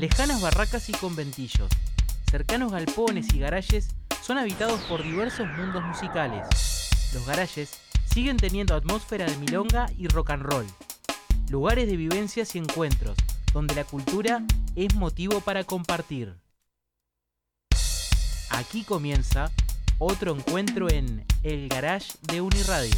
Lejanas barracas y conventillos, cercanos galpones y garajes son habitados por diversos mundos musicales. Los garajes siguen teniendo atmósfera de milonga y rock and roll, lugares de vivencias y encuentros, donde la cultura es motivo para compartir. Aquí comienza otro encuentro en El Garage de Uniradio.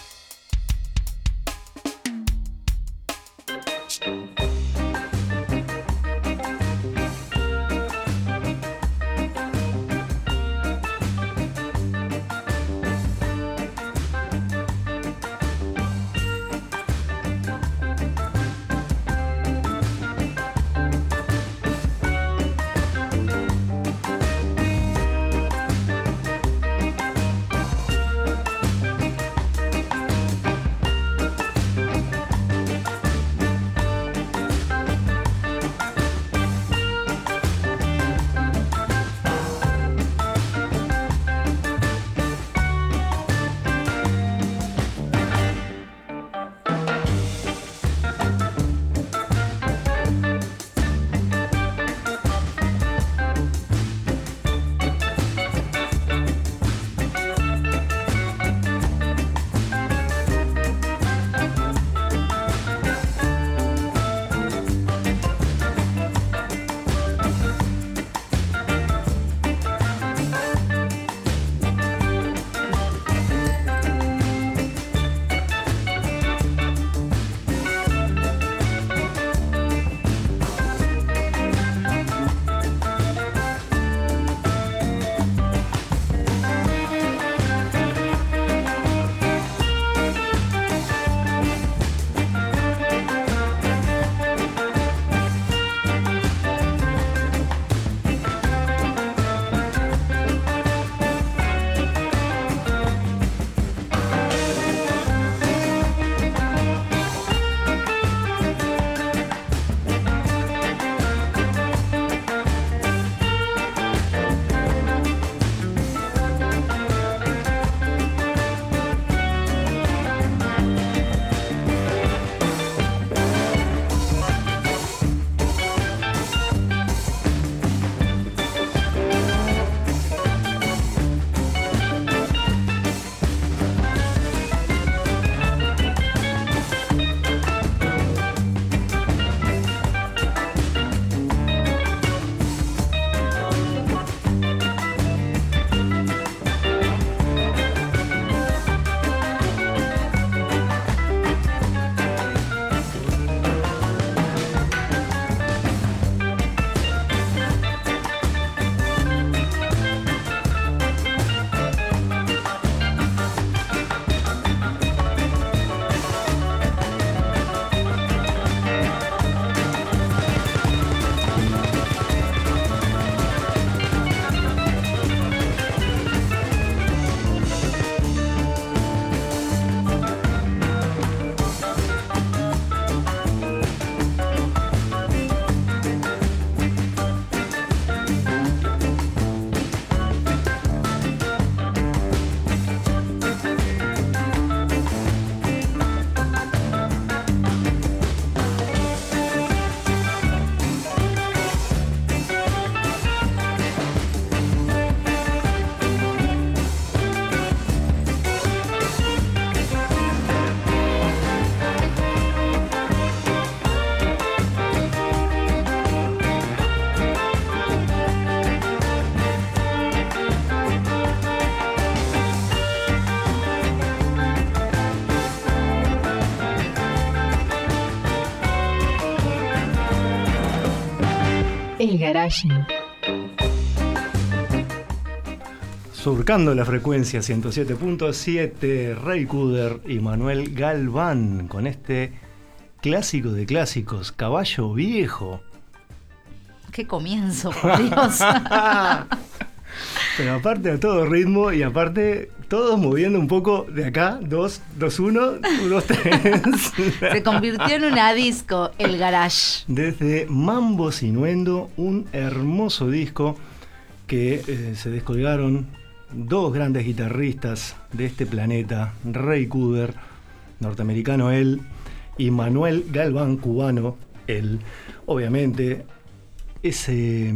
El Garage. Surcando la frecuencia 107.7, Ray Cooder y Manuel Galván con este clásico de clásicos, Caballo Viejo. ¡Qué comienzo, por Dios! Pero aparte a todo ritmo y aparte todos moviendo un poco de acá, 2, 2, 1, 2, 3. Se convirtió en una disco, El Garage. Desde Mambo Sinuendo, un hermoso disco que se descolgaron dos grandes guitarristas de este planeta, Ray Cooder, norteamericano él, y Manuel Galván, cubano él. Obviamente ese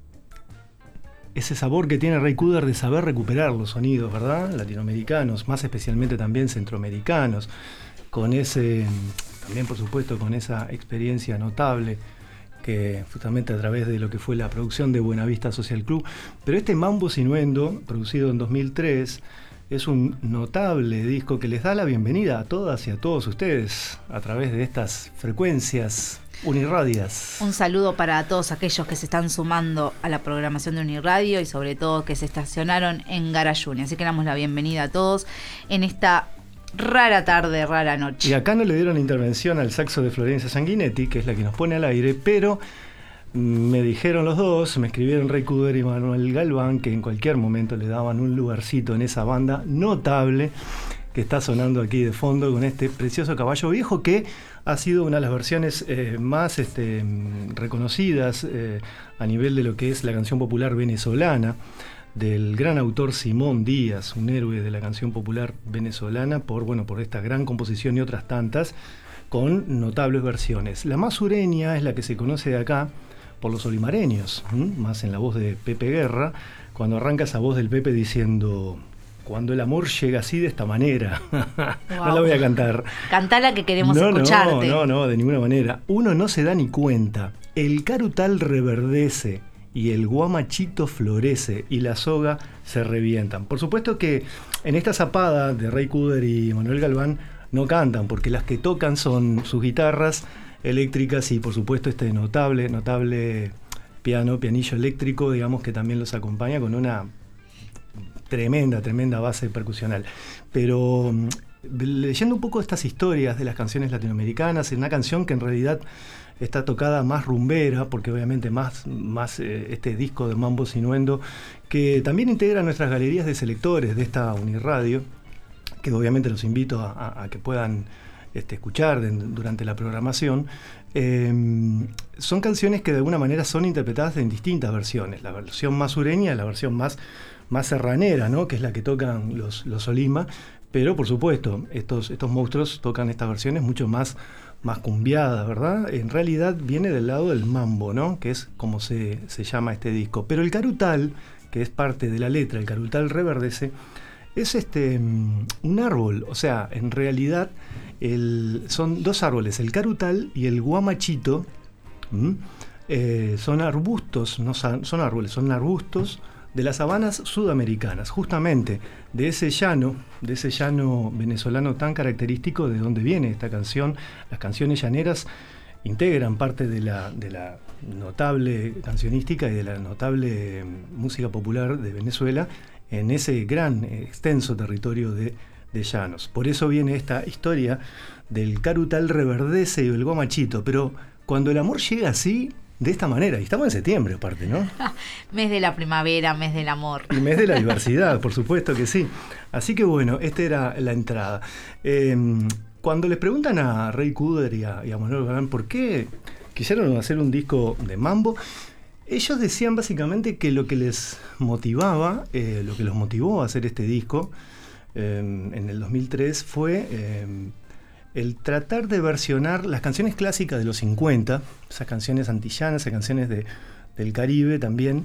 sabor que tiene Ray Cooder de saber recuperar los sonidos, ¿verdad? Latinoamericanos, más especialmente también centroamericanos, con también por supuesto con esa experiencia notable que justamente a través de lo que fue la producción de Buenavista Social Club. Pero este Mambo Sinuendo, producido en 2003, es un notable disco que les da la bienvenida a todas y a todos ustedes a través de estas frecuencias unirradias. Un saludo para todos aquellos que se están sumando a la programación de Uniradio y sobre todo que se estacionaron en Garage Uni. Así que damos la bienvenida a todos en esta rara tarde, rara noche. Y acá no le dieron intervención al saxo de Florencia Sanguinetti, que es la que nos pone al aire, pero me dijeron los dos, me escribieron Ray Cooder y Manuel Galván, que en cualquier momento le daban un lugarcito en esa banda notable que está sonando aquí de fondo con este precioso caballo viejo que ha sido una de las versiones más reconocidas a nivel de lo que es la canción popular venezolana del gran autor Simón Díaz, un héroe de la canción popular venezolana por esta gran composición y otras tantas con notables versiones. La más sureña es la que se conoce de acá por los olimareños, más en la voz de Pepe Guerra, cuando arranca esa voz del Pepe diciendo: cuando el amor llega así de esta manera. Wow. No la voy a cantar. Cantala que queremos escucharte. No, de ninguna manera. Uno no se da ni cuenta. El carutal reverdece y el guamachito florece y la soga se revientan. Por supuesto que en esta zapada de Ray Cooder y Manuel Galván no cantan, porque las que tocan son sus guitarras eléctricas y por supuesto este notable pianillo eléctrico, digamos, que también los acompaña con una tremenda base percusional. Pero leyendo un poco estas historias de las canciones latinoamericanas, en una canción que en realidad está tocada más rumbera, porque obviamente más este disco de Mambo Sinuendo, que también integra nuestras galerías de selectores de esta Uniradio, que obviamente los invito a que puedan escuchar durante la programación. Son canciones que de alguna manera son interpretadas en distintas versiones. La versión más sureña, la versión más serranera, ¿no?, que es la que tocan los Olima, pero por supuesto estos monstruos tocan estas versiones mucho más cumbiadas, ¿verdad? En realidad viene del lado del mambo, ¿no?, que es como se llama este disco. Pero el carutal, que es parte de la letra, el carutal reverdece, es un árbol. O sea, en realidad son dos árboles, el carutal y el guamachito. Son arbustos, no son árboles, son arbustos de las sabanas sudamericanas, justamente de ese llano venezolano tan característico de donde viene esta canción. Las canciones llaneras integran parte de la notable cancionística y de la notable música popular de Venezuela en ese gran, extenso territorio de llanos. Por eso viene esta historia del carutal reverdece y el guamachito, pero cuando el amor llega así, de esta manera, y estamos en septiembre aparte, ¿no? Mes de la primavera, mes del amor. Y mes de la diversidad, por supuesto que sí. Así que bueno, esta era la entrada. Cuando les preguntan a Ray Cooder y a Manuel Galván por qué quisieron hacer un disco de mambo, ellos decían básicamente que lo que les motivaba, lo que los motivó a hacer este disco en el 2003 fue el tratar de versionar las canciones clásicas de los 50, esas canciones antillanas, esas canciones del Caribe también,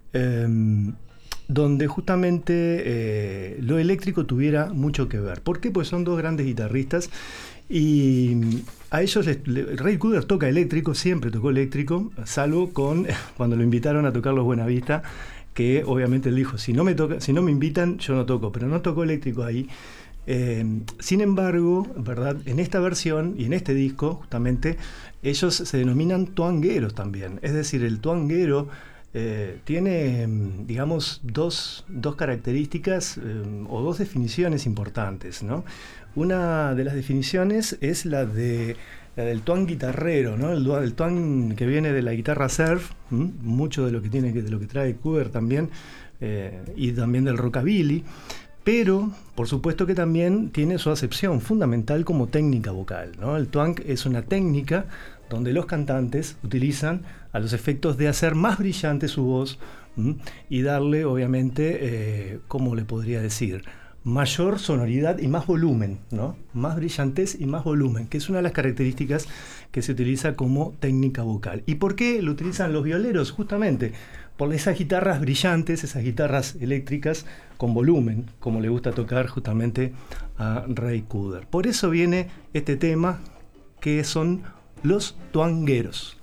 donde justamente lo eléctrico tuviera mucho que ver. ¿Por qué? Pues son dos grandes guitarristas y a ellos Ray Cooder toca eléctrico, siempre tocó eléctrico, salvo cuando lo invitaron a tocar los Buenavista, que obviamente él dijo, si no me invitan, yo no toco, pero no tocó eléctrico ahí. Sin embargo, ¿verdad?, en esta versión y en este disco, justamente, ellos se denominan tuangueros también. Es decir, el tuanguero tiene, digamos, dos características o dos definiciones importantes, ¿no? Una de las definiciones es la del tuang guitarrero, ¿no? El tuang que viene de la guitarra surf, mucho de lo que trae Cooder también, y también del rockabilly. Pero, por supuesto que también tiene su acepción fundamental como técnica vocal, ¿no? El twang es una técnica donde los cantantes utilizan a los efectos de hacer más brillante su voz y darle, obviamente, ¿cómo le podría decir?, mayor sonoridad y más volumen, ¿no? Más brillantez y más volumen, que es una de las características que se utiliza como técnica vocal. ¿Y por qué lo utilizan los violeros? Justamente por esas guitarras brillantes, esas guitarras eléctricas con volumen, como le gusta tocar justamente a Ray Cooder. Por eso viene este tema, que son los tuangueros.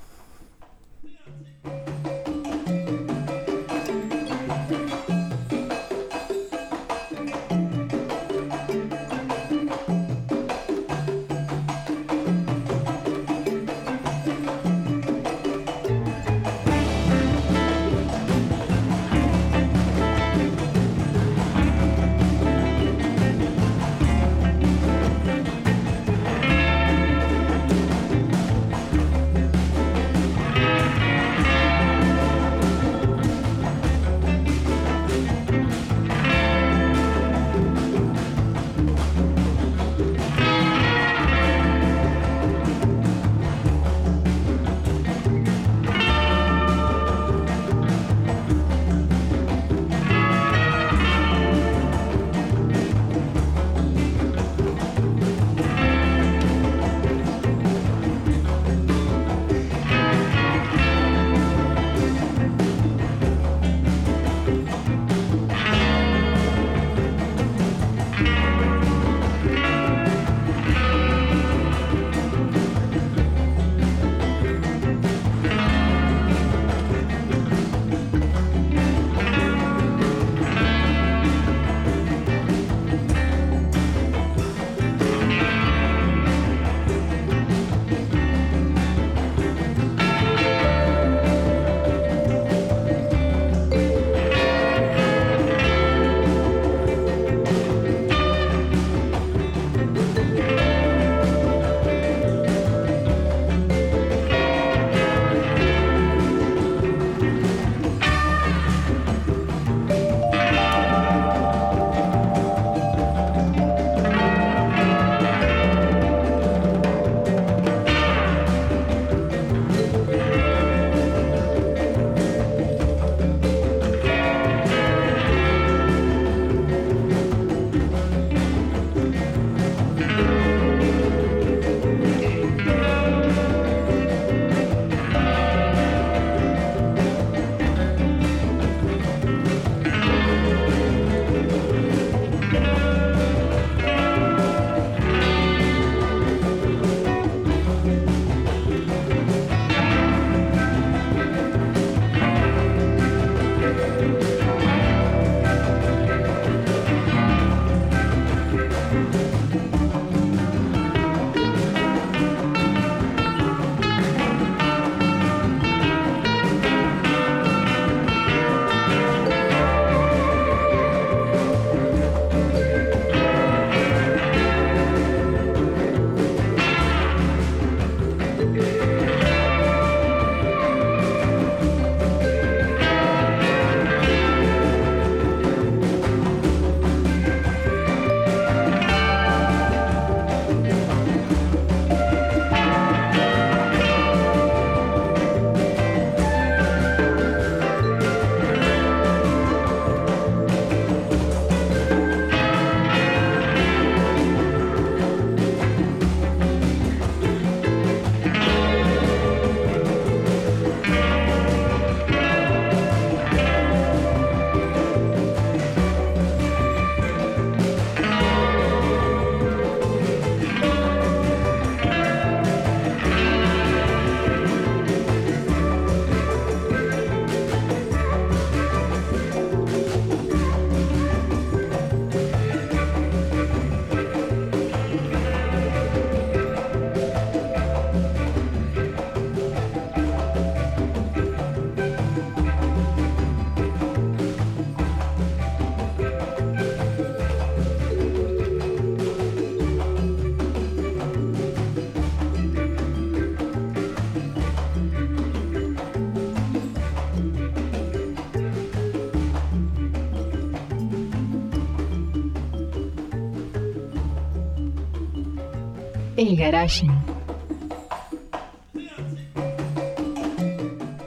El Garage.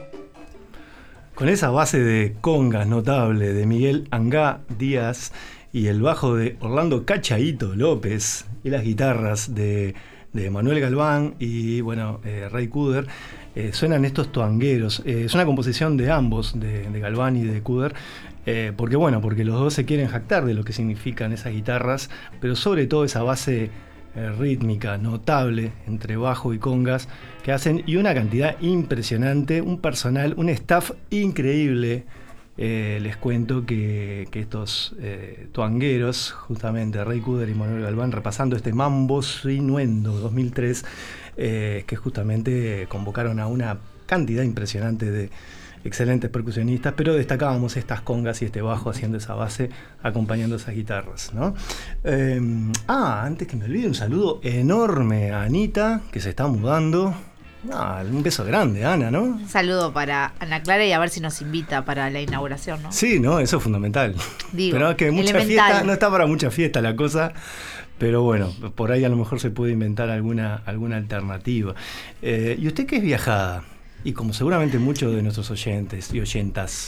Con esa base de congas notable de Miguel Angá Díaz y el bajo de Orlando Cachaíto López y las guitarras de Manuel Galván y bueno, Ray Cooder, suenan estos toangueros. Es una composición de ambos, de Galván y de Cooder, porque los dos se quieren jactar de lo que significan esas guitarras, pero sobre todo esa base rítmica notable entre bajo y congas que hacen, y una cantidad impresionante, un personal, un staff increíble. Les cuento que estos toangueros, justamente Ray Cooder y Manuel Galván, repasando este Mambo Sinuendo 2003, que justamente convocaron a una cantidad impresionante de excelentes percusionistas, pero destacábamos estas congas y este bajo haciendo esa base, acompañando esas guitarras, ¿no? Antes que me olvide, un saludo enorme a Anita, que se está mudando. Un beso grande, Ana, ¿no? Un saludo para Ana Clara y a ver si nos invita para la inauguración, ¿no? Sí, ¿no? Eso es fundamental. Pero que mucha fiesta, no está para mucha fiesta la cosa, pero bueno, por ahí a lo mejor se puede inventar alguna alternativa. ¿Y usted qué es viajada? Y como seguramente muchos de nuestros oyentes y oyentas,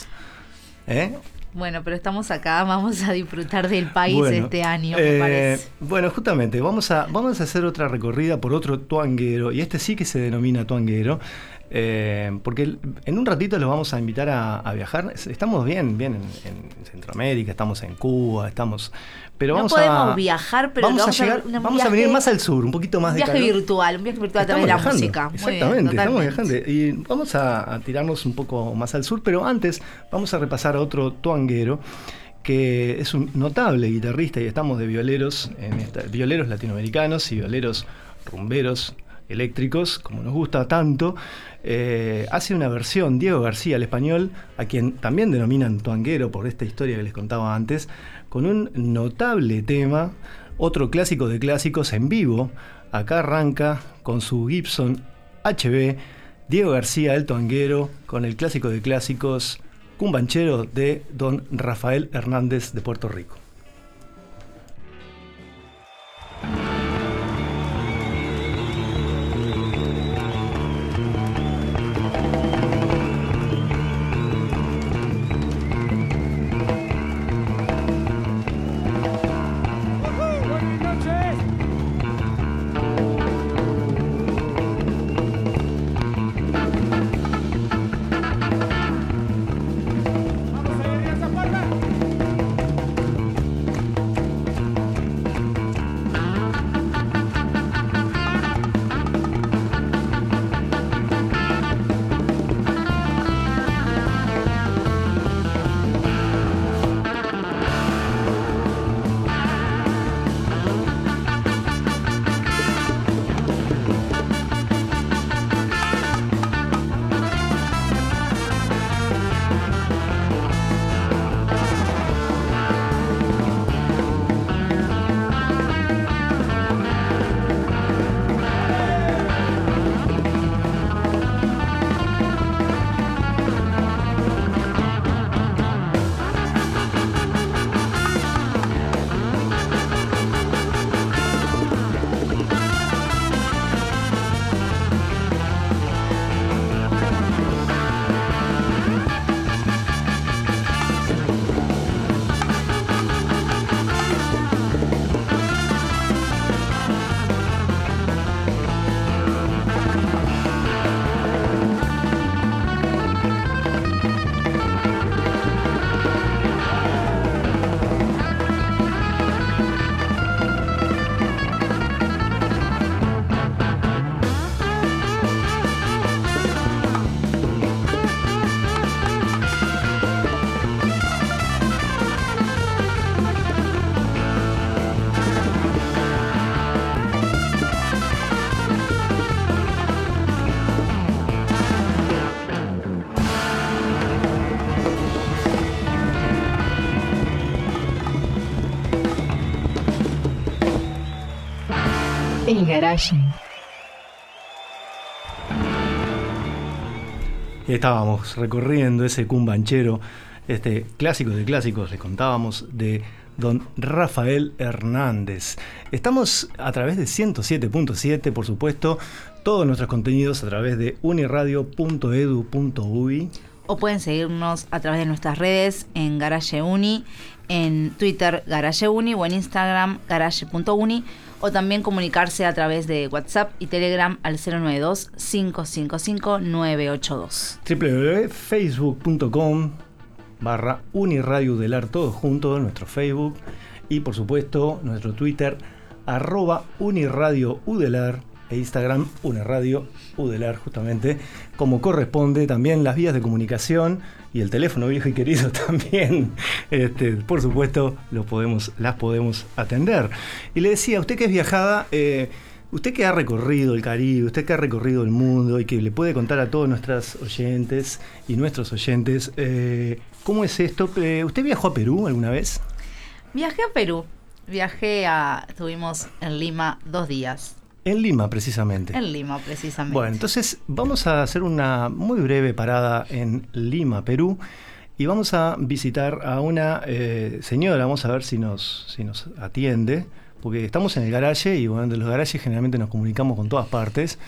Bueno, pero estamos acá, vamos a disfrutar del país este año, me parece. Bueno, justamente, vamos a hacer otra recorrida por otro toanguero, y este sí que se denomina toanguero, porque en un ratito los vamos a invitar a viajar. Estamos bien en Centroamérica, estamos en Cuba, pero no podemos viajar, pero vamos a venir más al sur, un poquito más de calor. Un viaje virtual a través de la música. Exactamente, estamos viajando. Y vamos a tirarnos un poco más al sur, pero antes vamos a repasar a otro toanguero que es un notable guitarrista, y estamos de violeros, violeros latinoamericanos y violeros rumberos eléctricos, como nos gusta tanto. Hace una versión Diego García, el español, a quien también denominan toanguero por esta historia que les contaba antes, con un notable tema, otro clásico de clásicos en vivo. Acá arranca con su Gibson HB, Diego García, el toanguero, con el clásico de clásicos, Cumbanchero, de don Rafael Hernández de Puerto Rico. El Garage. Y estábamos recorriendo ese cumbanchero, este clásico de clásicos, les contábamos, de don Rafael Hernández. Estamos a través de 107.7, por supuesto, todos nuestros contenidos a través de uniradio.edu.uy. o pueden seguirnos a través de nuestras redes en Garage Uni, en Twitter Garage Uni o en Instagram garage.uni, o también comunicarse a través de WhatsApp y Telegram al 092-555-982. www.facebook.com/Uniradio Udelar, todo junto, nuestro Facebook, y por supuesto nuestro Twitter @Uniradio Udelar, e Instagram Uniradio Udelar, justamente como corresponde. También las vías de comunicación y el teléfono viejo y querido también, por supuesto, las podemos atender. Y le decía, usted que es viajada, usted que ha recorrido el Caribe, usted que ha recorrido el mundo y que le puede contar a todos nuestros oyentes, ¿cómo es esto? ¿Usted viajó a Perú alguna vez? Viajé a Perú. Estuvimos en Lima 2 días. En Lima, precisamente. Bueno, entonces vamos a hacer una muy breve parada en Lima, Perú, y vamos a visitar a una señora. Vamos a ver si nos atiende, porque estamos en el garaje, y bueno, de los garajes generalmente nos comunicamos con todas partes,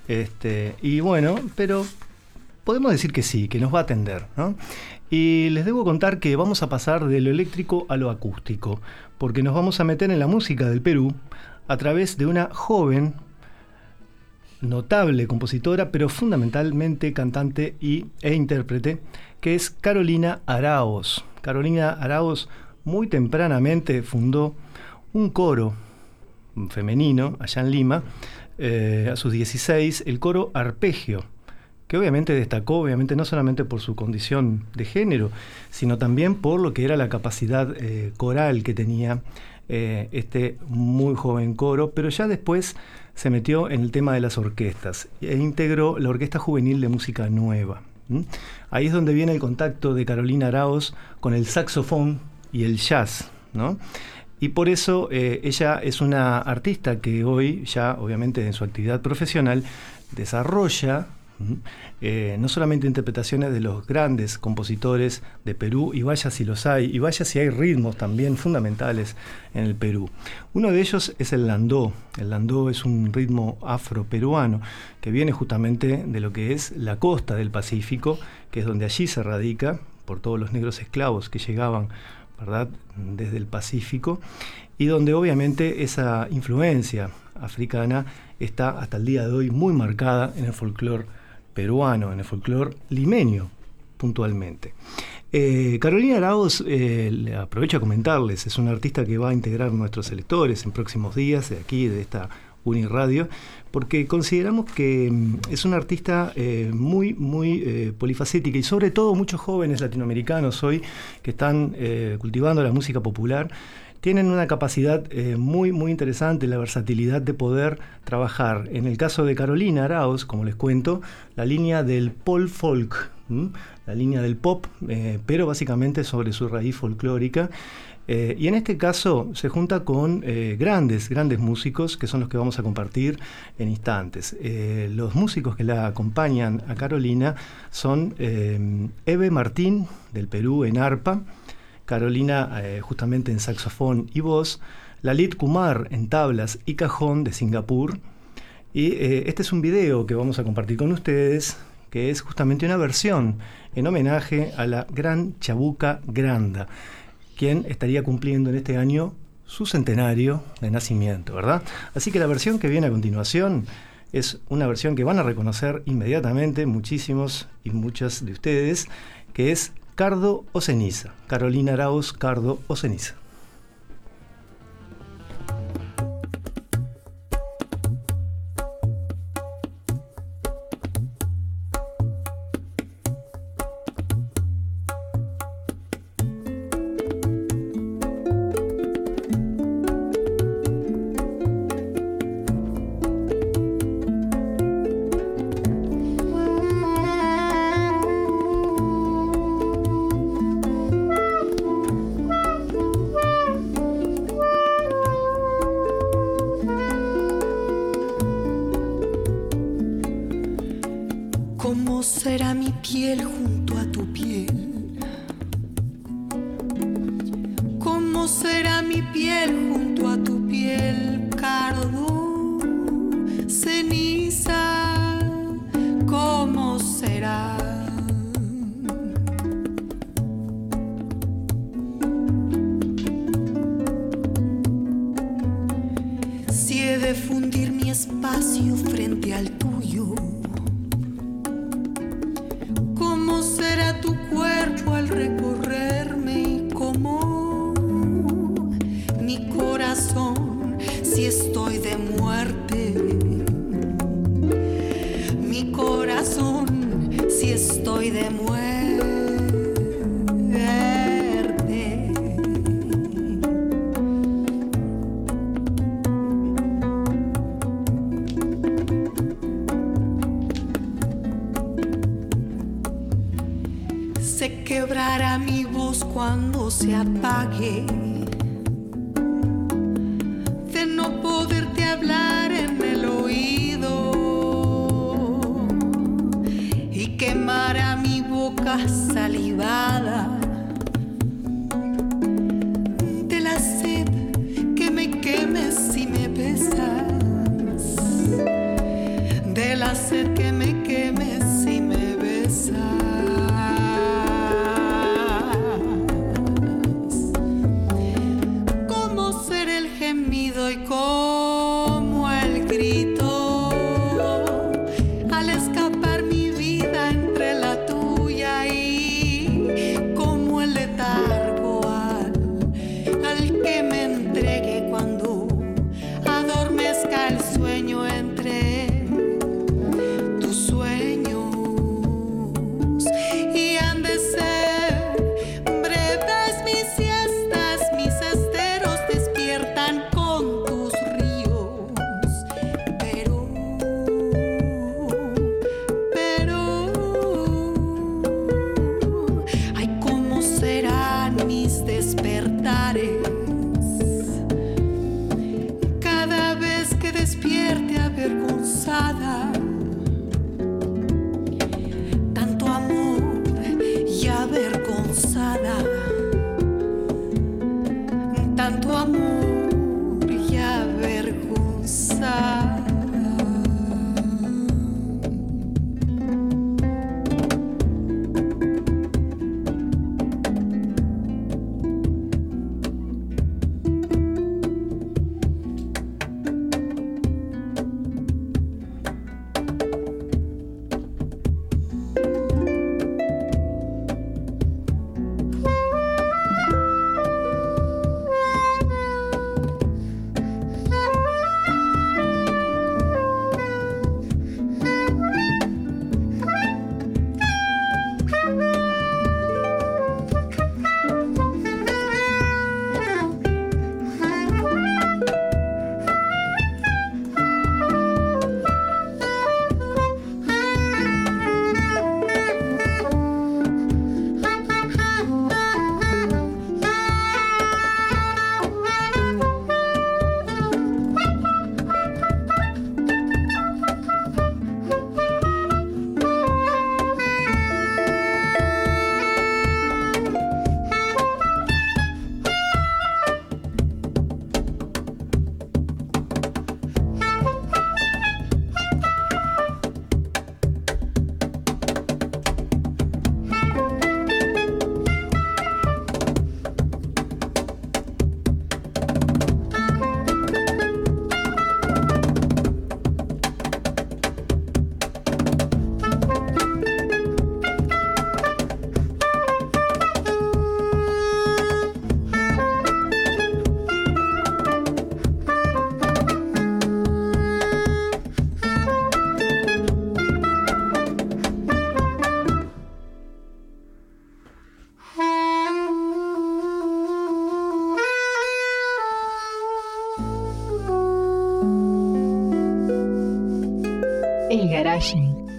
y bueno, pero podemos decir que sí, que nos va a atender, ¿no? Y les debo contar que vamos a pasar de lo eléctrico a lo acústico, porque nos vamos a meter en la música del Perú a través de una joven, notable compositora, pero fundamentalmente cantante e intérprete, que es Carolina Araos. Carolina Araos muy tempranamente fundó un coro femenino allá en Lima, a sus 16, el coro Arpegio, que obviamente destacó, no solamente por su condición de género, sino también por lo que era la capacidad coral que tenía este muy joven coro, pero ya después se metió en el tema de las orquestas e integró la Orquesta Juvenil de Música Nueva. Ahí es donde viene el contacto de Carolina Araos con el saxofón y el jazz, ¿no? Y por eso ella es una artista que hoy, ya obviamente en su actividad profesional, desarrolla no solamente interpretaciones de los grandes compositores de Perú, y vaya si los hay, y vaya si hay ritmos también fundamentales en el Perú. Uno de ellos es el landó. El landó es un ritmo afroperuano que viene justamente de lo que es la costa del Pacífico, que es donde allí se radica, por todos los negros esclavos que llegaban, ¿verdad?, desde el Pacífico, y donde obviamente esa influencia africana está hasta el día de hoy muy marcada en el folclore peruano, en el folclore limeño puntualmente. Carolina Araos, aprovecho a comentarles, es una artista que va a integrar nuestros electores en próximos días de aquí, de esta Uniradio, porque consideramos que es una artista muy polifacética, y sobre todo muchos jóvenes latinoamericanos hoy que están cultivando la música popular tienen una capacidad muy interesante, la versatilidad de poder trabajar. En el caso de Carolina Araos, como les cuento, la línea del pop folk, la línea del pop, pero básicamente sobre su raíz folclórica. Y en este caso se junta con grandes músicos, que son los que vamos a compartir en instantes. Los músicos que la acompañan a Carolina son Eve Martín, del Perú, en arpa; Carolina justamente en saxofón y voz; Lalit Kumar en tablas y cajón, de Singapur. Y este es un video que vamos a compartir con ustedes, que es justamente una versión en homenaje a la gran Chabuca Granda, quien estaría cumpliendo en este año su centenario de nacimiento, ¿verdad? Así que la versión que viene a continuación es una versión que van a reconocer inmediatamente muchísimos y muchas de ustedes, que es Cardo o Ceniza. Carolina Araos, Cardo o Ceniza. ¿Cómo será mi piel junto a tu piel? ¿Cómo será mi piel junto a tu piel, cardo, ceniza? ¿Cómo será? espacio frente al tuyo. ¿Cómo será tu cuerpo al recorrerme y cómo mi corazón si estoy de muerte? Mi corazón si estoy de muerte. Se quebrará mi voz cuando se apague, de no poderte hablar en el oído, y quemará mi boca salivada de la sed que me quemes si me besas, de la sed que me quemes si me besas. Y como el grito al escapar mi vida entre la tuya, y como el letargo al que me entregue cuando adormezca el sueño entre tus sueños, y han de ser breves mis siestas, mis esteros despiertan cada vez que despierte avergonzada. Tanto amor y avergonzada, tanto amor y avergonzada. El Garage.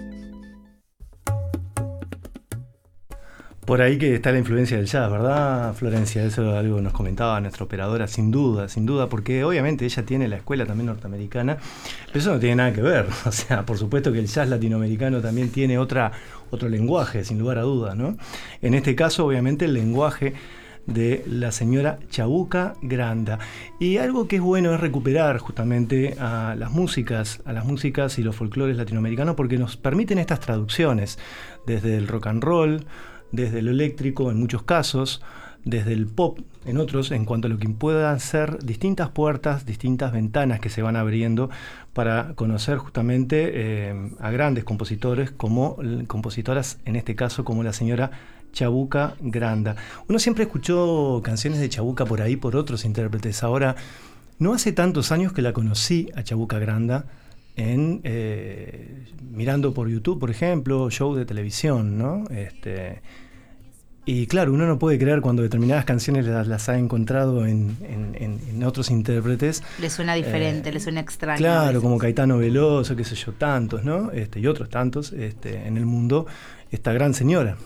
Por ahí que está la influencia del jazz, ¿verdad, Florencia? Eso es algo que nos comentaba nuestra operadora, sin duda, porque obviamente ella tiene la escuela también norteamericana, pero eso no tiene nada que ver. O sea, por supuesto que el jazz latinoamericano también tiene otro lenguaje, sin lugar a dudas, ¿no? En este caso, obviamente, el lenguaje de la señora Chabuca Granda. Y algo que es bueno es recuperar justamente a las músicas y los folclores latinoamericanos, porque nos permiten estas traducciones desde el rock and roll, desde lo eléctrico en muchos casos, desde el pop en otros, en cuanto a lo que puedan ser distintas puertas, distintas ventanas que se van abriendo para conocer justamente a grandes compositores, como compositoras, en este caso como la señora Chabuca Granda. Uno siempre escuchó canciones de Chabuca por ahí, por otros intérpretes. Ahora, no hace tantos años que la conocí a Chabuca Granda, mirando por YouTube, por ejemplo, show de televisión, ¿no? Y claro, uno no puede creer cuando determinadas canciones las ha encontrado en otros intérpretes. Le suena diferente, le suena extraño. Claro, como Caetano Veloso, qué sé yo, tantos, ¿no? Y otros tantos en el mundo, esta gran señora.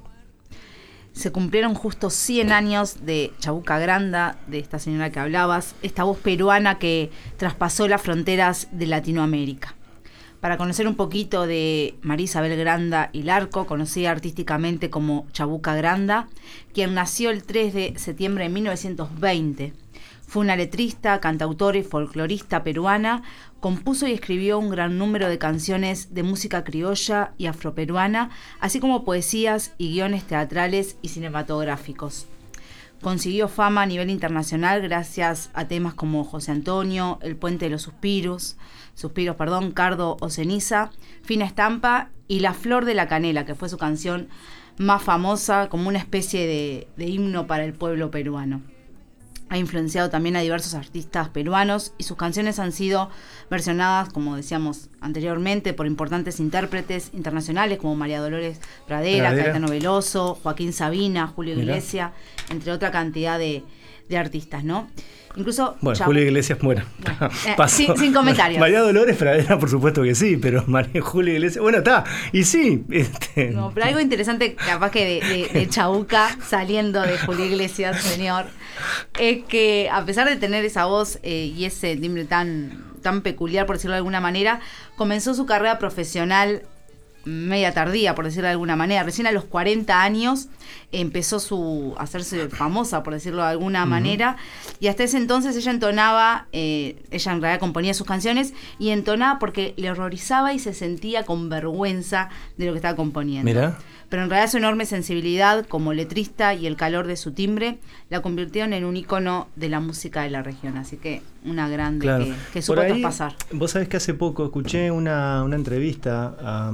Se cumplieron justo 100 años de Chabuca Granda, de esta señora que hablabas, esta voz peruana que traspasó las fronteras de Latinoamérica. Para conocer un poquito de María Isabel Granda y Larco, conocida artísticamente como Chabuca Granda, quien nació el 3 de septiembre de 1920. Fue una letrista, cantautora y folclorista peruana, compuso y escribió un gran número de canciones de música criolla y afroperuana, así como poesías y guiones teatrales y cinematográficos. Consiguió fama a nivel internacional gracias a temas como José Antonio, El Puente de los Suspiros, Cardo o Ceniza, Fina Estampa y La Flor de la Canela, que fue su canción más famosa, como una especie de himno para el pueblo peruano. Ha influenciado también a diversos artistas peruanos y sus canciones han sido versionadas, como decíamos anteriormente, por importantes intérpretes internacionales como María Dolores Pradera, Caetano Veloso, Joaquín Sabina, Julio Iglesias, entre otra cantidad de artistas, ¿no? Incluso Julio Iglesias, sin comentarios. María Dolores Pradera, por supuesto que sí, pero Julio Iglesias, está, y sí. No, pero algo interesante, capaz que de Chabuca, saliendo de Julio Iglesias, señor, es que a pesar de tener esa voz y ese timbre tan peculiar, por decirlo de alguna manera, comenzó su carrera profesional media tardía, por decirlo de alguna manera. Recién a los 40 años empezó a hacerse famosa, por decirlo de alguna manera, y hasta ese entonces ella entonaba, ella en realidad componía sus canciones y entonaba porque le horrorizaba y se sentía con vergüenza de lo que estaba componiendo. Mirá. Pero en realidad su enorme sensibilidad como letrista y el calor de su timbre la convirtieron en un ícono de la música de la región. Así que una grande, claro, que supo traspasar. Vos sabés que hace poco escuché una entrevista a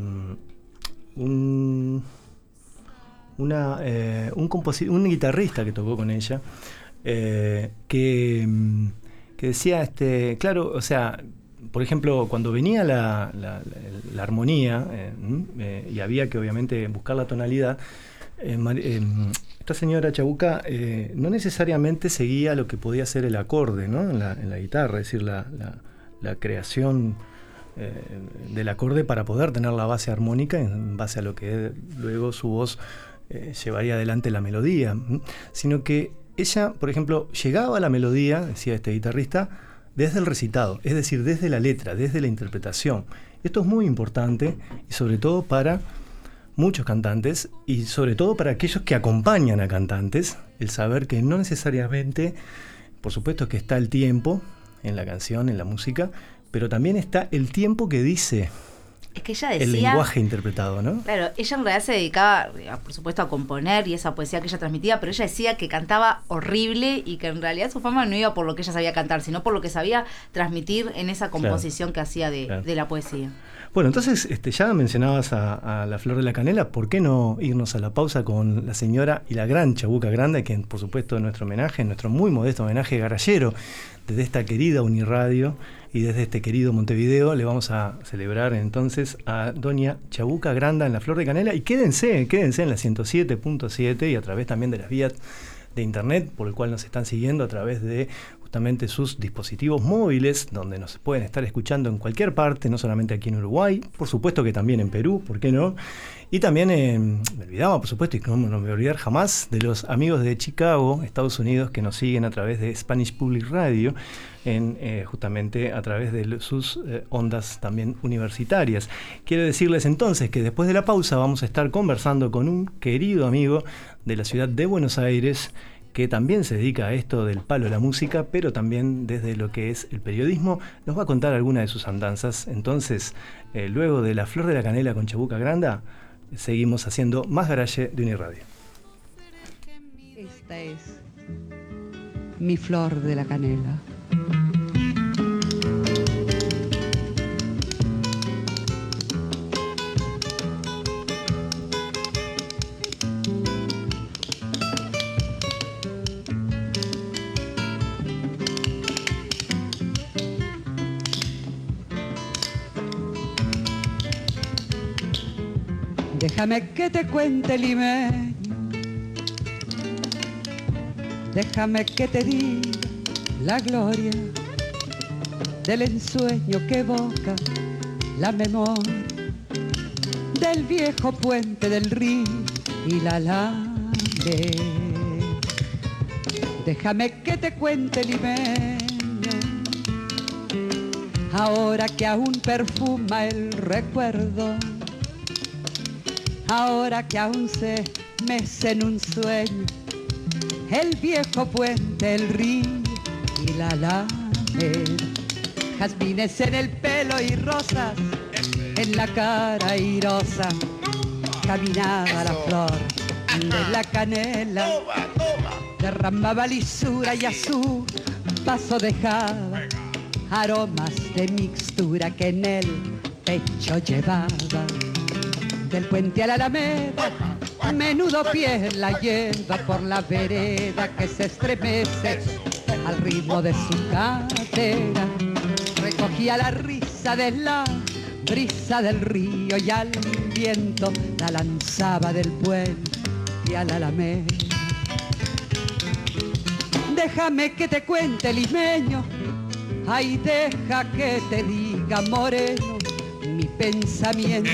un guitarrista que tocó con ella, que decía, claro, o sea, por ejemplo, cuando venía la armonía y había que obviamente buscar la tonalidad, esta señora Chabuca no necesariamente seguía lo que podía ser el acorde, ¿no? en la guitarra, es decir, la creación del acorde para poder tener la base armónica en base a lo que luego su voz llevaría adelante la melodía, sino que ella, por ejemplo, llegaba a la melodía, decía este guitarrista, desde el recitado, es decir, desde la letra, desde la interpretación. Esto es muy importante y sobre todo para muchos cantantes y sobre todo para aquellos que acompañan a cantantes, el saber que no necesariamente, por supuesto que está el tiempo en la canción, en la música, pero también está el tiempo que dice es que ella decía, el lenguaje interpretado, ¿no? Claro, ella en realidad se dedicaba, por supuesto, a componer y esa poesía que ella transmitía, pero ella decía que cantaba horrible y que en realidad su fama no iba por lo que ella sabía cantar, sino por lo que sabía transmitir en esa composición que hacía de la poesía. Bueno, entonces ya mencionabas a La Flor de la Canela, ¿por qué no irnos a la pausa con la señora y la gran Chabuca Granda, que por supuesto nuestro homenaje, nuestro muy modesto homenaje garallero, desde esta querida Uniradio y desde este querido Montevideo, le vamos a celebrar entonces a doña Chabuca Granda en La Flor de Canela, y quédense en la 107.7 y a través también de las vías de internet por el cual nos están siguiendo a través de justamente sus dispositivos móviles, donde nos pueden estar escuchando en cualquier parte, no solamente aquí en Uruguay, por supuesto que también en Perú, ¿por qué no? Y también, me olvidaba, por supuesto, y no me voy a olvidar jamás, de los amigos de Chicago, Estados Unidos, que nos siguen a través de Spanish Public Radio, justamente a través de sus ondas también universitarias. Quiero decirles entonces que después de la pausa vamos a estar conversando con un querido amigo de la ciudad de Buenos Aires, que también se dedica a esto del palo de la música, pero también desde lo que es el periodismo, nos va a contar alguna de sus andanzas. Entonces, luego de La Flor de la Canela con Chabuca Granda, seguimos haciendo más Garage de Uniradio. Esta es mi flor de la canela. Déjame que te cuente, limeño, déjame que te diga la gloria del ensueño que evoca la memoria del viejo puente del río y la lame. Déjame que te cuente, limeño, ahora que aún perfuma el recuerdo, ahora que aún se mece en un sueño el viejo puente, el río y la alameda. Jazmines en el pelo y rosas en la cara airosa. Caminaba la flor de la canela, derramaba lisura y a su paso dejaba aromas de mixtura que en el pecho llevaba. Del puente a la alameda, menudo pie la lleva por la vereda que se estremece al ritmo de su cadera. Recogía la risa de la brisa del río y al viento la lanzaba del puente a la alameda. Déjame que te cuente, limeño, ay, deja que te diga, moreno, mi pensamiento.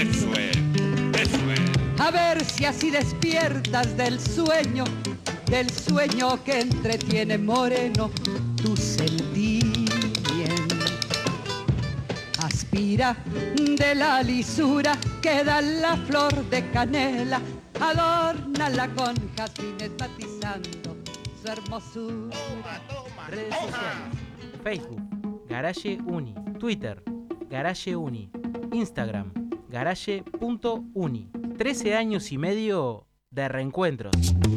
A ver si así despiertas del sueño que entretiene, moreno, tu sentimiento. Aspira de la lisura que da la flor de canela, adórnala con jazmines matizando su hermosura. Redes sociales: Facebook, Garage Uni, Twitter, Garage Uni, Instagram, garage.uni. 13 años y medio de reencuentros.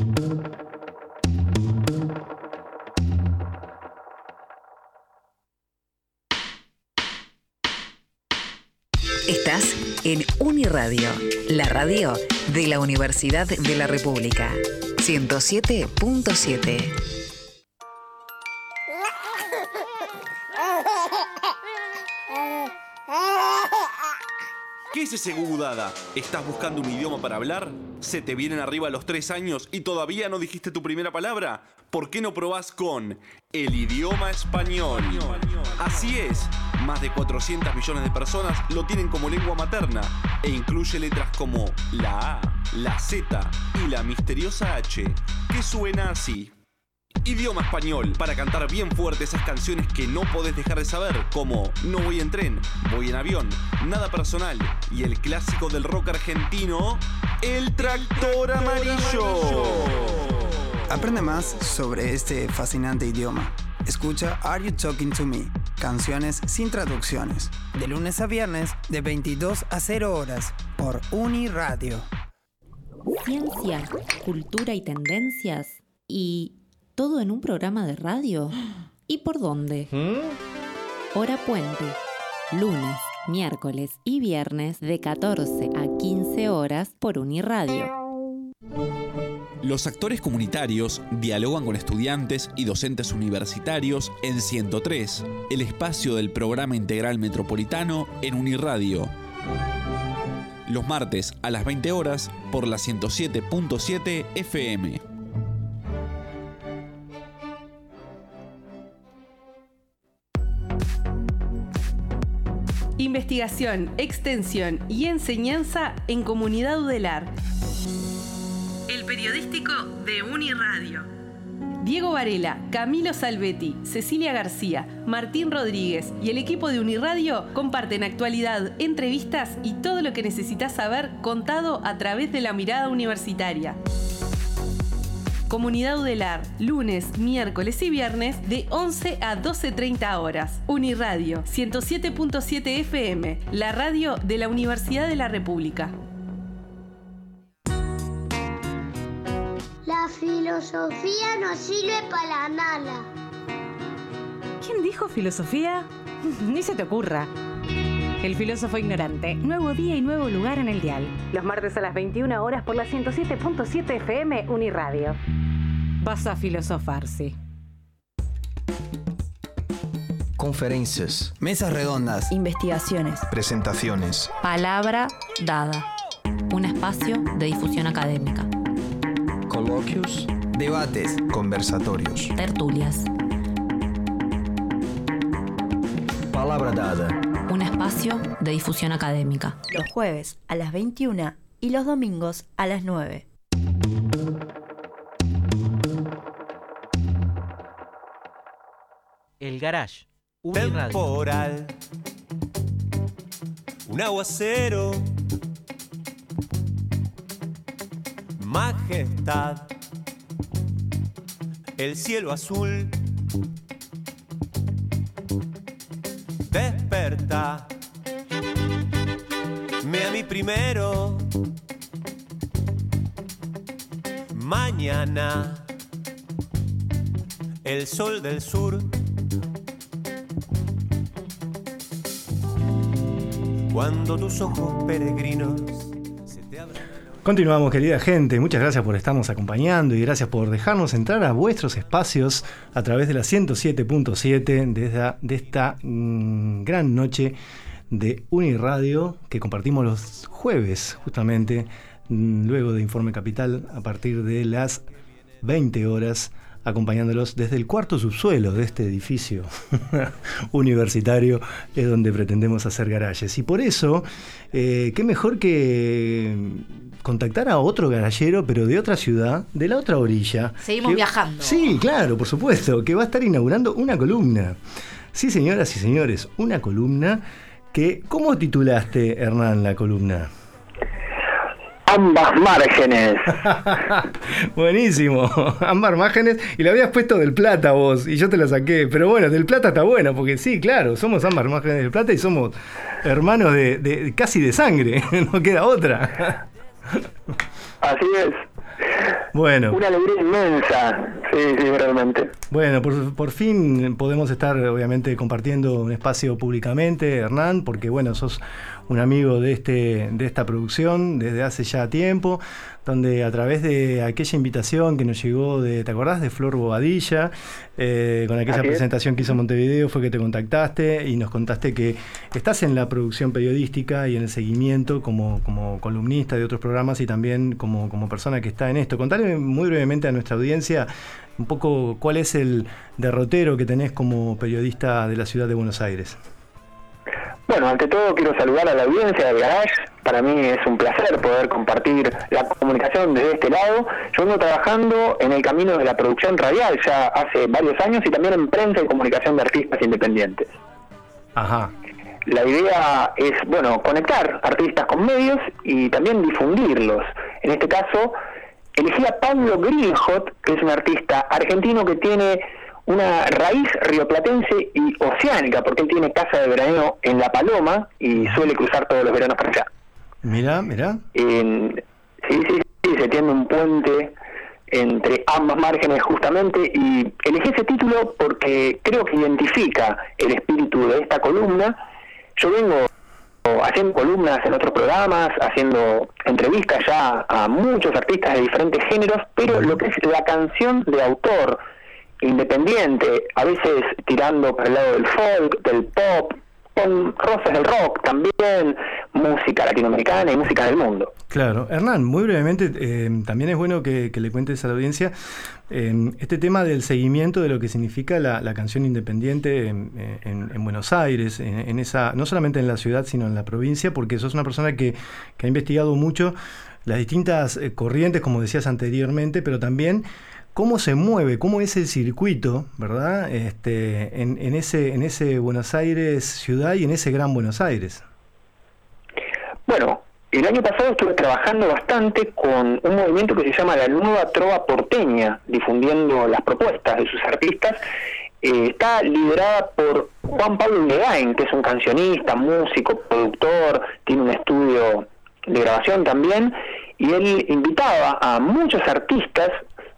Estás en Uniradio, la radio de la Universidad de la República. 107.7. ¿Qué es ese gugudada? ¿Estás buscando un idioma para hablar? ¿Se te vienen arriba los 3 años y todavía no dijiste tu primera palabra? ¿Por qué no probás con el idioma español? Así es, más de 400 millones de personas lo tienen como lengua materna e incluye letras como la A, la Z y la misteriosa H, que suena así. Idioma español, para cantar bien fuerte esas canciones que no podés dejar de saber, como No voy en tren, voy en avión, Nada personal y el clásico del rock argentino, El tractor amarillo. Aprende más sobre este fascinante idioma. Escucha Are You Talking to Me? Canciones sin traducciones. De lunes a viernes, de 22 a 0 horas, por Uniradio. Ciencia, cultura y tendencias. Y todo en un programa de radio. ¿Y por dónde? Hora Puente. Lunes, miércoles y viernes de 14 a 15 horas por Uniradio. Los actores comunitarios dialogan con estudiantes y docentes universitarios en 103, el espacio del programa integral metropolitano en Uniradio. Los martes a las 20 horas por la 107.7 FM. Investigación, extensión y enseñanza en Comunidad Udelar. El periodístico de Uniradio. Diego Varela, Camilo Salvetti, Cecilia García, Martín Rodríguez y el equipo de Uniradio comparten actualidad, entrevistas y todo lo que necesitas saber contado a través de la mirada universitaria. Comunidad Udelar, lunes, miércoles y viernes de 11 a 12:30 horas. Uniradio, 107.7 FM, la radio de la Universidad de la República. La filosofía no sirve para nada. ¿Quién dijo filosofía? Ni se te ocurra. El filósofo ignorante. Nuevo día y nuevo lugar en el dial. Los martes a las 21 horas por la 107.7 FM Uniradio. Vas a filosofar, sí. Conferencias, mesas redondas, investigaciones, presentaciones. Palabra dada. Un espacio de difusión académica. Coloquios, debates, conversatorios, tertulias. Palabra dada. Un espacio de difusión académica. Los jueves a las 21 y los domingos a las 9. El Garage. Uniradio. Temporal. Un aguacero. Majestad. El cielo azul. Desperta. Me a mí primero. Mañana. El sol del sur. Cuando tus ojos peregrinos se te abran. Continuamos, querida gente. Muchas gracias por estarnos acompañando y gracias por dejarnos entrar a vuestros espacios a través de la 107.7 de esta gran noche de Uniradio que compartimos los jueves, justamente luego de Informe Capital, a partir de las 20 horas, acompañándolos desde el cuarto subsuelo de este edificio universitario, es donde pretendemos hacer garajes. Y por eso, qué mejor que contactar a otro garallero, pero de otra ciudad, de la otra orilla. Seguimos viajando. Sí, claro, por supuesto, que va a estar inaugurando una columna. Sí, señoras y señores, una columna que... ¿Cómo titulaste, Hernán, la columna? Ambas márgenes. Buenísimo, ambas márgenes. Y le habías puesto del Plata vos, y yo te la saqué. Pero bueno, del Plata está bueno, porque sí, claro, somos ambas márgenes del Plata y somos hermanos de casi de sangre. No queda otra. Así es. Bueno. Una alegría inmensa, sí, realmente. Bueno, por fin podemos estar, obviamente, compartiendo un espacio públicamente, Hernán, porque, bueno, sos un amigo de esta producción desde hace ya tiempo, donde a través de aquella invitación que nos llegó ¿te acordás? De Flor Bobadilla, con aquella presentación que hizo Montevideo, fue que te contactaste y nos contaste que estás en la producción periodística y en el seguimiento como columnista de otros programas y también como persona que está en esto. Contale muy brevemente a nuestra audiencia un poco cuál es el derrotero que tenés como periodista de la ciudad de Buenos Aires. Bueno, ante todo quiero saludar a la audiencia del Garage. Para mí es un placer poder compartir la comunicación desde este lado. Yo vengo trabajando en el camino de la producción radial ya hace varios años y también en prensa y comunicación de artistas independientes. Ajá. La idea es, conectar artistas con medios y también difundirlos. En este caso, elegí a Pablo Greenhot, que es un artista argentino que tiene una raíz rioplatense y oceánica, porque él tiene casa de veraneo en La Paloma y suele cruzar todos los veranos para allá. Mirá. Sí, se tiende un puente entre ambas márgenes justamente, y elegí ese título porque creo que identifica el espíritu de esta columna. Yo vengo haciendo columnas en otros programas, haciendo entrevistas ya a muchos artistas de diferentes géneros, pero lo que es la canción de autor independiente, a veces tirando para el lado del folk, del pop, con roces del rock, también música latinoamericana y música del mundo. Claro. Hernán, muy brevemente, también es bueno que le cuentes a la audiencia este tema del seguimiento de lo que significa la canción independiente en Buenos Aires, en esa, no solamente en la ciudad, sino en la provincia, porque sos una persona que ha investigado mucho las distintas corrientes, como decías anteriormente, pero también cómo se mueve, cómo es el circuito, ¿verdad? En ese Buenos Aires ciudad y en ese gran Buenos Aires. Bueno, el año pasado estuve trabajando bastante con un movimiento que se llama la Nueva Trova Porteña, difundiendo las propuestas de sus artistas. Está liderada por Juan Pablo Legain, que es un cancionista, músico, productor, tiene un estudio de grabación también, y él invitaba a muchos artistas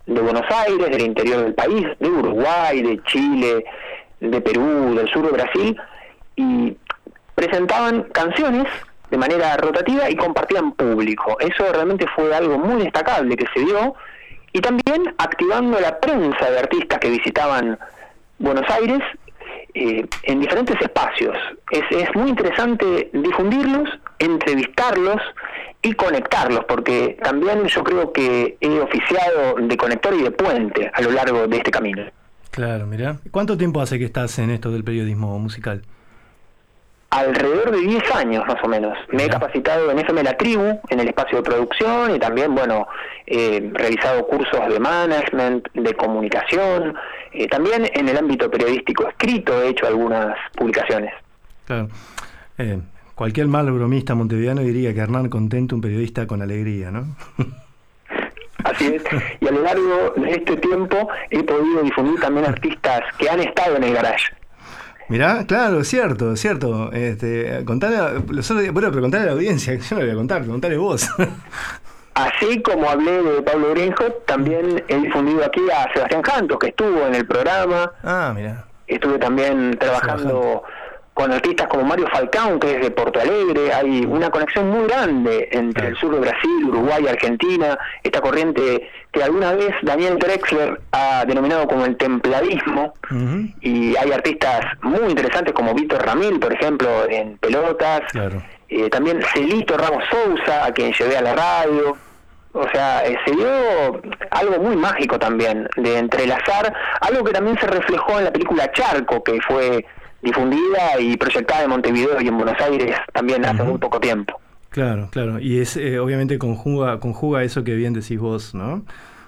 de Buenos Aires, del interior del país, de Uruguay, de Chile, de Perú, del sur de Brasil, y presentaban canciones de manera rotativa y compartían público. Eso realmente fue algo muy destacable que se dio, y también activando la prensa de artistas que visitaban Buenos Aires en diferentes espacios. Es muy interesante difundirlos, entrevistarlos y conectarlos, porque también yo creo que he oficiado de conector y de puente a lo largo de este camino. Claro, mirá. ¿Cuánto tiempo hace que estás en esto del periodismo musical? Alrededor de 10 años más o menos. Me he capacitado en FM La Tribu, en el espacio de producción, y también, bueno, he realizado cursos de management, de comunicación, también en el ámbito periodístico escrito he hecho algunas publicaciones. Claro. Cualquier mal bromista montevideano diría que Hernán Contento, un periodista con alegría, ¿no? Así es, y a lo largo de este tiempo he podido difundir también artistas que han estado en el garage. Mirá, claro, cierto. Contale a la audiencia, yo no le voy a contar, contale vos. Así como hablé de Pablo Greenhot, también he difundido aquí a Sebastián Jantos, que estuvo en el programa. Ah, mirá. Estuve también trabajando con artistas como Mario Falcón, que es de Porto Alegre. Hay una conexión muy grande entre el sur de Brasil, Uruguay y Argentina, esta corriente que alguna vez Daniel Drexler ha denominado como el templadismo. Y hay artistas muy interesantes como Víctor Ramil, por ejemplo, en pelotas. Claro. También Celito Ramos Sousa, a quien llevé a la radio. O sea, se dio algo muy mágico también, de entrelazar, algo que también se reflejó en la película Charco, que fue difundida y proyectada en Montevideo y en Buenos Aires también hace muy poco tiempo. Claro, y es obviamente conjuga eso que bien decís vos, ¿no?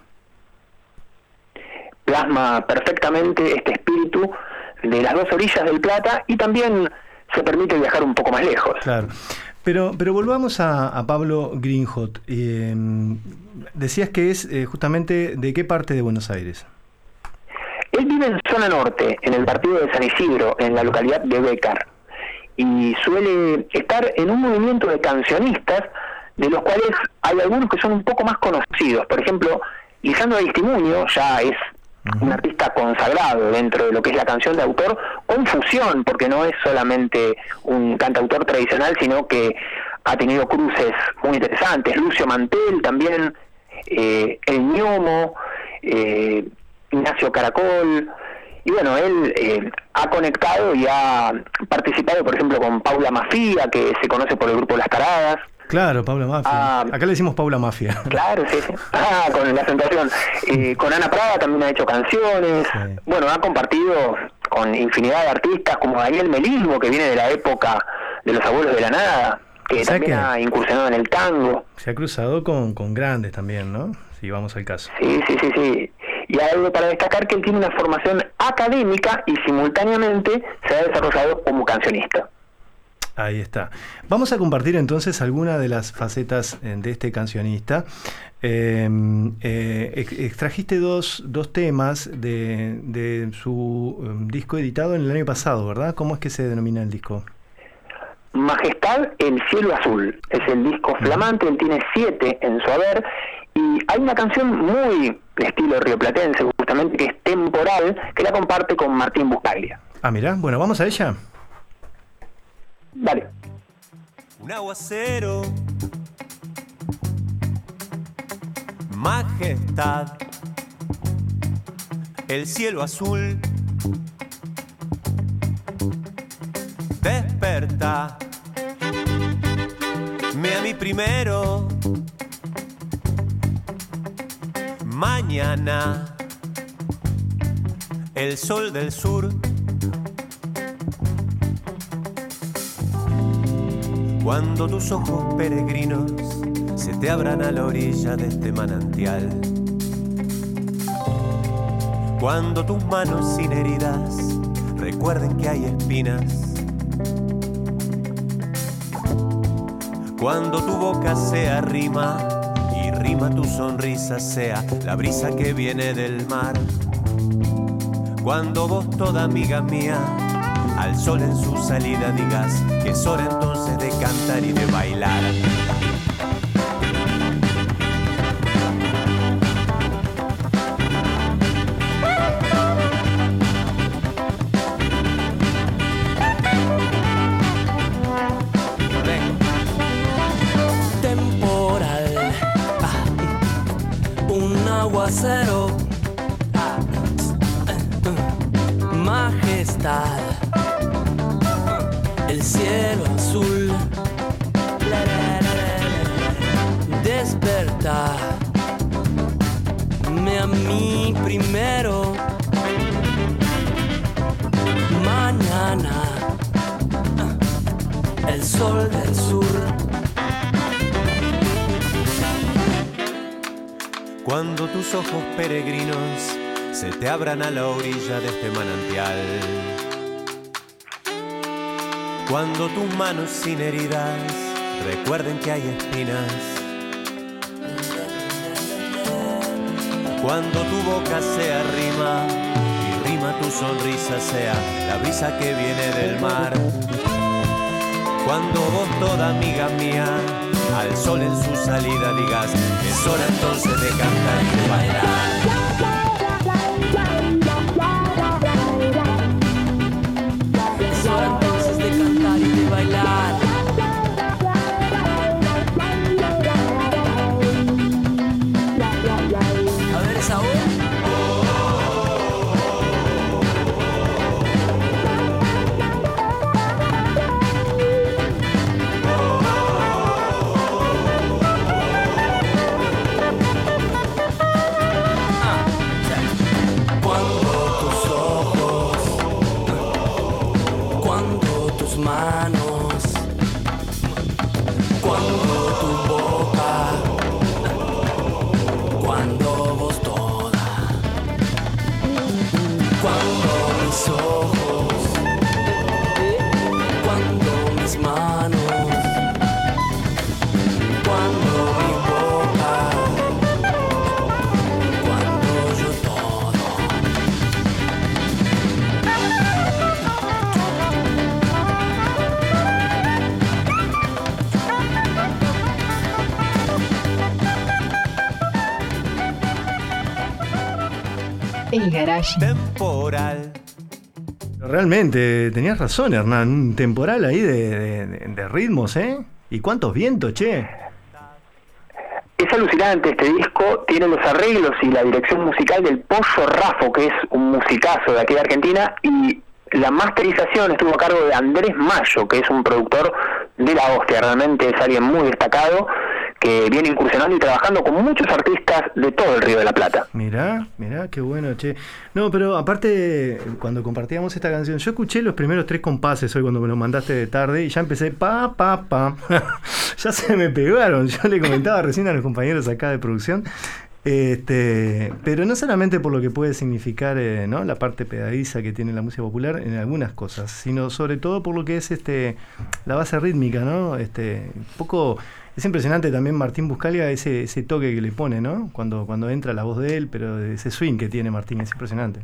Plasma perfectamente este espíritu de las dos orillas del Plata, y también se permite viajar un poco más lejos. Claro. Pero volvamos a Pablo Greenhot. Decías que es justamente ¿de qué parte de Buenos Aires? Él vive en zona norte, en el partido de San Isidro, en la localidad de Bécar, y suele estar en un movimiento de cancionistas, de los cuales hay algunos que son un poco más conocidos. Por ejemplo, Lisandro Aristimuño ya es un artista consagrado dentro de lo que es la canción de autor, con fusión, porque no es solamente un cantautor tradicional, sino que ha tenido cruces muy interesantes. Lucio Mantel también, El Ñomo, Ignacio Caracol, y bueno, él ha conectado y ha participado, por ejemplo, con Paula Mafia, que se conoce por el grupo Las Taradas. Claro, Paula Mafia. Acá le decimos Paula Mafia. Claro, sí. Con la acentuación. Con Ana Prada también ha hecho canciones. Sí. Bueno, ha compartido con infinidad de artistas, como Daniel Melismo, que viene de la época de los Abuelos de la Nada, que también ha incursionado en el tango. Se ha cruzado con grandes también, ¿no? Si vamos al caso. Sí. Y hay algo para destacar, que él tiene una formación académica y simultáneamente se ha desarrollado como cancionista. Ahí está. Vamos a compartir entonces algunas de las facetas de este cancionista. Extrajiste dos temas de su disco editado en el año pasado, ¿verdad? ¿Cómo es que se denomina el disco? Majestad, el cielo azul. Es el disco flamante, él tiene 7 en su haber. Y hay una canción muy de estilo rioplatense, justamente, que es Temporal, que la comparte con Martín Buscaglia. Ah, mirá, bueno, ¿vamos a ella? Dale. Un aguacero, majestad, el cielo azul, desperta, me a mí primero, mañana, el sol del sur. Cuando tus ojos peregrinos se te abran a la orilla de este manantial. Cuando tus manos sin heridas recuerden que hay espinas. Cuando tu boca sea rima y rima tu sonrisa sea la brisa que viene del mar. Cuando vos, toda amiga mía, al sol en su salida digas que es hora entonces de cantar y de bailar. un aguacero, majestad, el cielo azul, despertar, me a mí primero, mañana, el sol del sur. Cuando tus ojos peregrinos se te abran a la orilla de este manantial, cuando tus manos sin heridas recuerden que hay espinas, cuando tu boca sea rima y rima tu sonrisa sea la brisa que viene del mar, cuando vos toda amiga mía al sol en su salida digas que es hora entonces de cantar y de bailar. Es hora entonces de cantar y de bailar. A ver esa voz. Manos, cuando tu boca, cuando vos toda, cuando mis ojos, cuando mis manos, cuando mi boca, cuando yo todo. El Garage. Temporal. Realmente, tenías razón, Hernán. Un temporal ahí de ritmos, ¿eh? ¿Y cuántos vientos, che? Es alucinante este disco, tiene los arreglos y la dirección musical del Pollo Raffo, que es un musicazo de aquí de Argentina, y la masterización estuvo a cargo de Andrés Mayo, que es un productor de la hostia, realmente es alguien muy destacado, que viene incursionando y trabajando con muchos artistas de todo el Río de la Plata. Mirá, qué bueno, che. No, pero aparte, cuando compartíamos esta canción, yo escuché los primeros 3 compases hoy cuando me los mandaste de tarde y ya empecé pa. Ya se me pegaron. Yo le comentaba recién a los compañeros acá de producción. Pero no solamente por lo que puede significar ¿no? la parte pegadiza que tiene la música popular en algunas cosas, sino sobre todo por lo que es la base rítmica, ¿no? Un poco es impresionante también Martín Buscalia ese toque que le pone, ¿no? Cuando entra la voz de él, pero ese swing que tiene Martín es impresionante.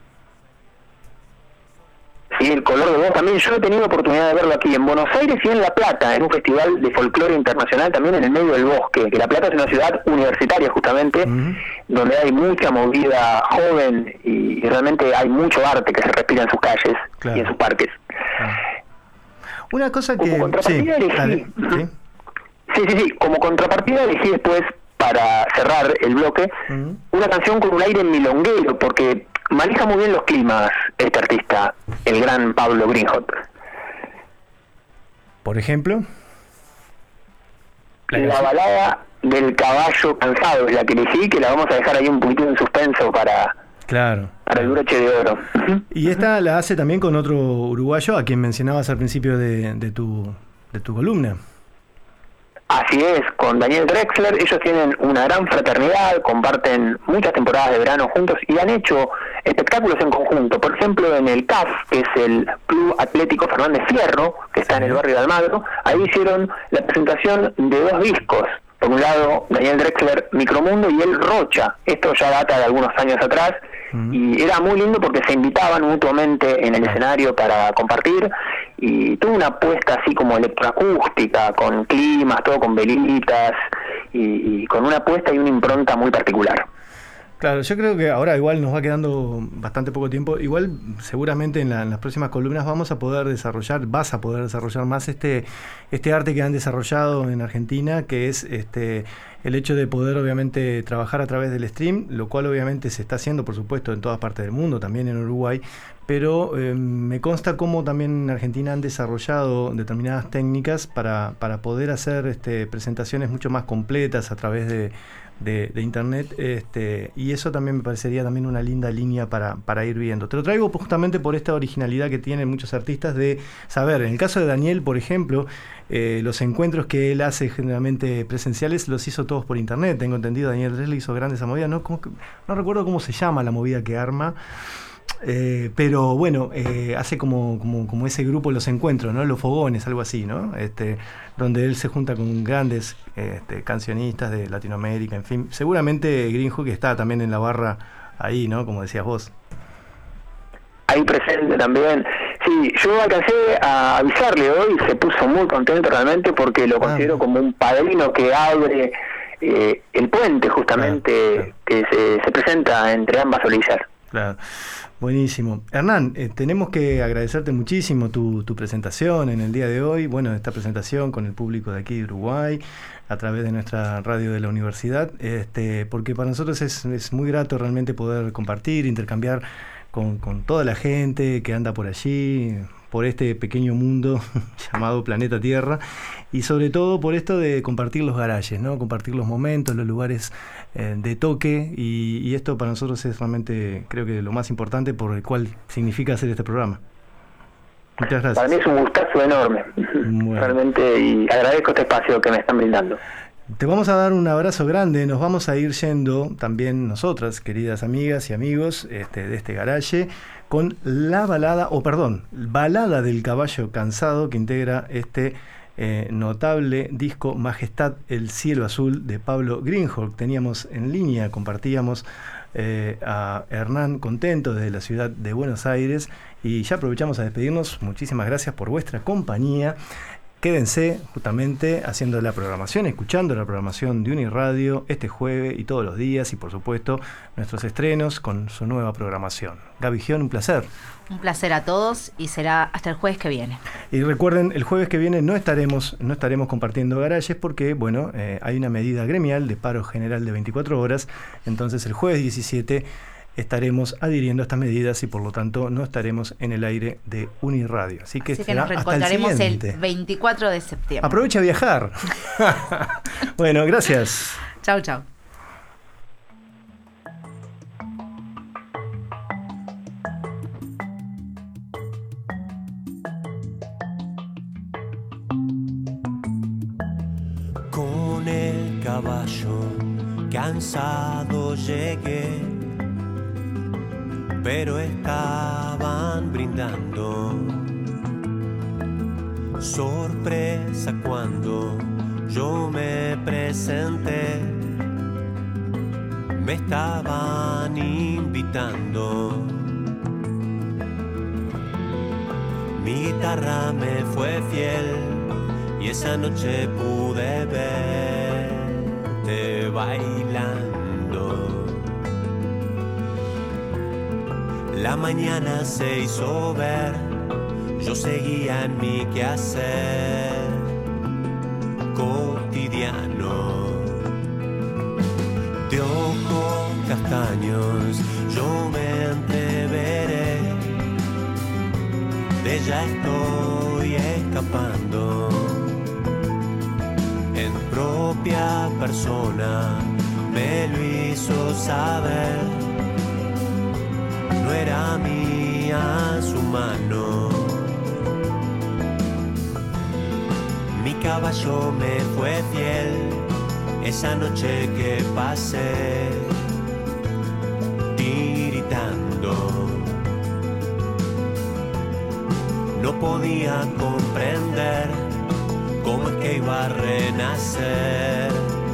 Sí, el color de voz también. Yo he tenido oportunidad de verlo aquí en Buenos Aires y en La Plata, en un festival de folclore internacional también en el medio del bosque, que La Plata es una ciudad universitaria justamente, donde hay mucha movida joven y realmente hay mucho arte que se respira en sus calles y en sus parques. Una cosa que... Como contrapartida Sí, como contrapartida elegí después, para cerrar el bloque, una canción con un aire milonguero, porque maneja muy bien los climas este artista, el gran Pablo Greenhot. Por ejemplo, la balada del caballo cansado es la que elegí, que la vamos a dejar ahí un poquito en suspenso para el broche de oro. Y esta la hace también con otro uruguayo a quien mencionabas al principio de tu columna. Así es, con Daniel Drexler. Ellos tienen una gran fraternidad, comparten muchas temporadas de verano juntos y han hecho espectáculos en conjunto. Por ejemplo, en el CAF, que es el Club Atlético Fernández Fierro, que está en el barrio de Almagro, ahí hicieron la presentación de 2 discos. Por un lado, Daniel Drexler, Micromundo, y él Rocha. Esto ya data de algunos años atrás. Y era muy lindo porque se invitaban mutuamente en el escenario para compartir, y tuvo una apuesta así como electroacústica, con climas, todo con velitas, y con una apuesta y una impronta muy particular. Claro, yo creo que ahora igual nos va quedando bastante poco tiempo. Igual seguramente en las próximas columnas vas a poder desarrollar más este arte que han desarrollado en Argentina, que es el hecho de poder obviamente trabajar a través del stream, lo cual obviamente se está haciendo, por supuesto, en todas partes del mundo, también en Uruguay, pero me consta cómo también en Argentina han desarrollado determinadas técnicas para poder hacer presentaciones mucho más completas a través de internet, y eso también me parecería también una linda línea para ir viendo. Te lo traigo justamente por esta originalidad que tienen muchos artistas de saber. En el caso de Daniel, por ejemplo, los encuentros que él hace generalmente presenciales los hizo todos por internet. Tengo entendido, Daniel Dresle hizo grandes movidas, no recuerdo cómo se llama la movida que arma. Pero bueno, hace como ese grupo, los encuentros, ¿no? Los fogones, algo así, ¿no? Donde él se junta con grandes cancionistas de Latinoamérica, en fin. Seguramente Greenhook está también en la barra ahí, ¿no? Como decías vos. Ahí presente también. Sí, yo alcancé a avisarle hoy, se puso muy contento realmente porque lo considero como un padrino que abre el puente justamente que se presenta entre ambas orillas. Claro. Buenísimo. Hernán, tenemos que agradecerte muchísimo tu presentación en el día de hoy, bueno, esta presentación con el público de aquí de Uruguay, a través de nuestra radio de la universidad, porque para nosotros es muy grato realmente poder compartir, intercambiar con toda la gente que anda por allí, por este pequeño mundo llamado planeta Tierra, y sobre todo por esto de compartir los garajes, ¿no? Compartir los momentos, los lugares de toque, y esto para nosotros es realmente, creo que lo más importante por el cual significa hacer este programa. Muchas gracias. Para mí es un gustazo enorme, realmente, y agradezco este espacio que me están brindando. Te vamos a dar un abrazo grande, nos vamos a ir yendo también nosotras, queridas amigas y amigos de este garaje, con la balada del caballo cansado, que integra notable disco Majestad el cielo azul de Pablo Greenhook. Teníamos en línea, compartíamos a Hernán Contento desde la ciudad de Buenos Aires, y ya aprovechamos a despedirnos. Muchísimas gracias por vuestra compañía. Quédense justamente haciendo la programación, escuchando la programación de Uniradio este jueves y todos los días, y por supuesto nuestros estrenos con su nueva programación. Gaby Gion, un placer. Un placer a todos, y será hasta el jueves que viene. Y recuerden, el jueves que viene no estaremos compartiendo garajes porque, bueno, hay una medida gremial de paro general de 24 horas, entonces el jueves 17 estaremos adhiriendo a estas medidas y por lo tanto no estaremos en el aire de Uniradio. Así que nos reencontraremos el 24 de septiembre. Aprovecha a viajar. Bueno, gracias. Chau, chau. Con el caballo cansado llegué, pero estaban brindando. Sorpresa cuando yo me presenté, me estaban invitando. Mi guitarra me fue fiel y esa noche pude verte bailando. La mañana se hizo ver, yo seguía en mi quehacer cotidiano. De ojos castaños yo me entreveré, de ella estoy escapando. En propia persona me lo hizo saber, no era mía su mano. Mi caballo me fue fiel esa noche que pasé tiritando. No podía comprender cómo es que iba a renacer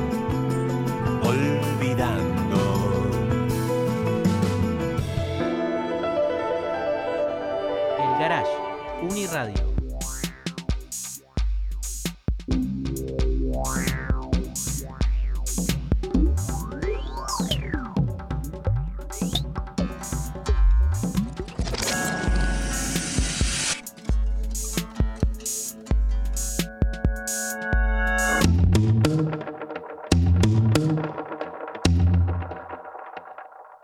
olvidando. Uniradio.